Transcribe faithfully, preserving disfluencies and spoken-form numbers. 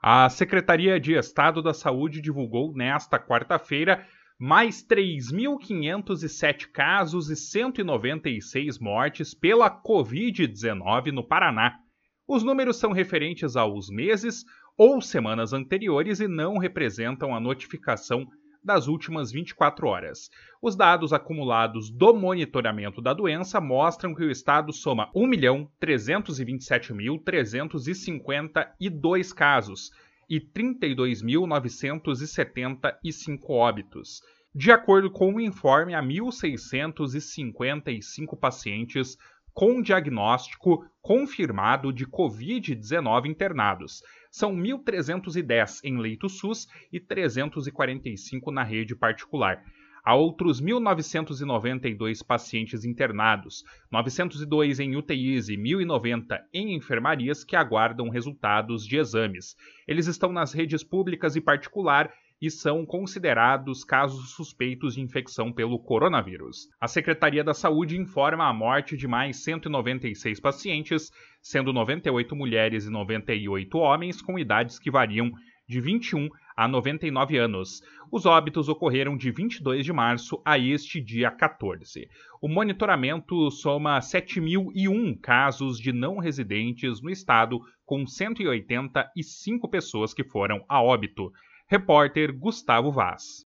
A Secretaria de Estado da Saúde divulgou nesta quarta-feira mais três mil quinhentos e sete casos e cento e noventa e seis mortes pela covid dezenove no Paraná. Os números são referentes aos meses ou semanas anteriores e não representam a notificação das últimas vinte e quatro horas. Os dados acumulados do monitoramento da doença mostram que o estado soma um milhão trezentos e vinte e sete mil trezentos e cinquenta e dois casos e trinta e dois mil novecentos e setenta e cinco óbitos. De acordo com o informe, há mil seiscentos e cinquenta e cinco pacientes com diagnóstico confirmado de covid dezenove internados. São mil trezentos e dez em leito SUS e trezentos e quarenta e cinco na rede particular. Há outros mil novecentos e noventa e dois pacientes internados, novecentos e dois em U T Is e mil e noventa em enfermarias que aguardam resultados de exames. Eles estão nas redes públicas e particular e são considerados casos suspeitos de infecção pelo coronavírus. A Secretaria da Saúde informa a morte de mais cento e noventa e seis pacientes, sendo noventa e oito mulheres e noventa e oito homens com idades que variam de vinte e um a noventa e nove anos. Os óbitos ocorreram de vinte e dois de março a este dia quatorze. O monitoramento soma sete mil e um casos de não residentes no estado, com cento e oitenta e cinco pessoas que foram a óbito. Repórter Gustavo Vaz.